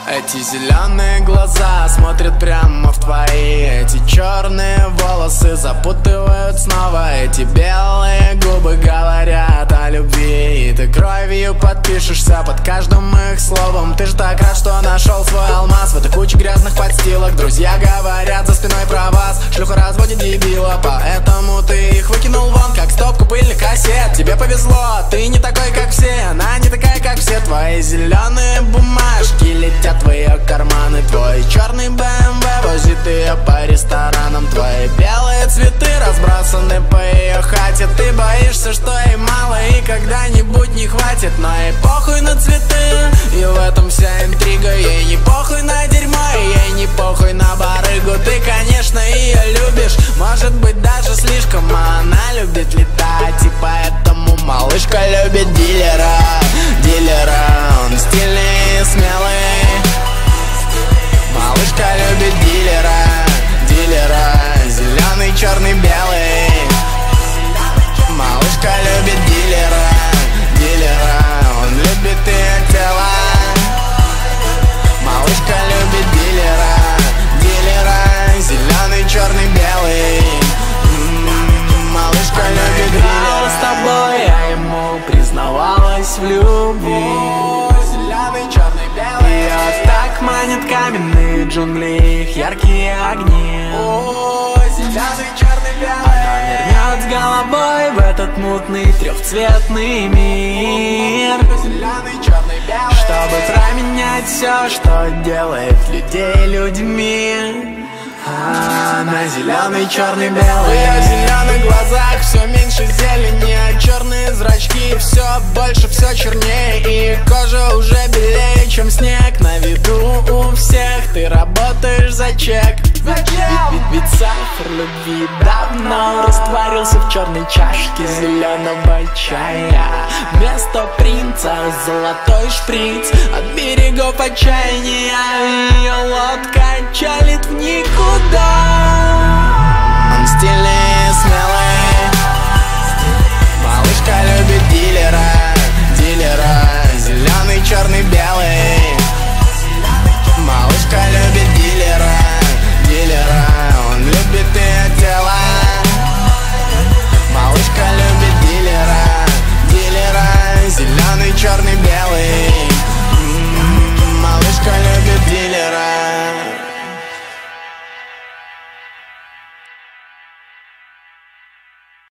Эти зеленые глаза смотрят прямо в твои. Эти черные волосы запутывают снова. Эти белые губы говорят о любви. И ты кровью подпишешься под каждым их словом. Ты же так рад, что нашел свой алмаз в этой куче грязных подстилок. Друзья говорят за спиной про вас, шлюха разводит дебила, поэтому ты их выкинул вон, как стопку пыльных кассет. Тебе повезло, ты не такой, как все. Она не такая, как все. Твои зеленые бумажки летят в ее карманы. Твой черный БМВ возит ее по ресторанам. Твои белые цветы разбросаны по ее хате. Ты боишься, что ей мало и когда-нибудь не хватит. Но ей похуй на цветы, и в этом вся интрига. Ей не похуй на дерьмо, и ей не похуй на барыгу. Ты, конечно, ее любишь, может быть, даже слишком. А она любит летать, и поэтому малышка любит дилера. Дилера, он стильный и смелый. Малышка любит дилера. Дилера, зеленый, черный, белый. Малышка любит дилера. Дилера, он любит ее тело. Малышка любит дилера. Дилера, зеленый, черный, белый. Малышка любит дилера. С тобой, я ему признавалась в любви. Зеленый, черный, белый. Ее так манят каменные джунгли, их яркие огни. Зеленый, черный, белый. Она нырнет с головой в этот мутный трехцветный мир. Зеленый, черный, белый. Чтобы променять все, что делает людей людьми. Она зеленый, черный, белый. В ее зеленых глазах все меньше зелени, а черные зрачки все больше, все чернее. И кожа уже белее, чем снег. На виду у всех ты работаешь за чек. Ведь сахар любви давно растворился в черной чашке зеленого чая. Вместо принца золотой шприц от берегов отчаяния. Ее лодка чалит в никуда. Он стильный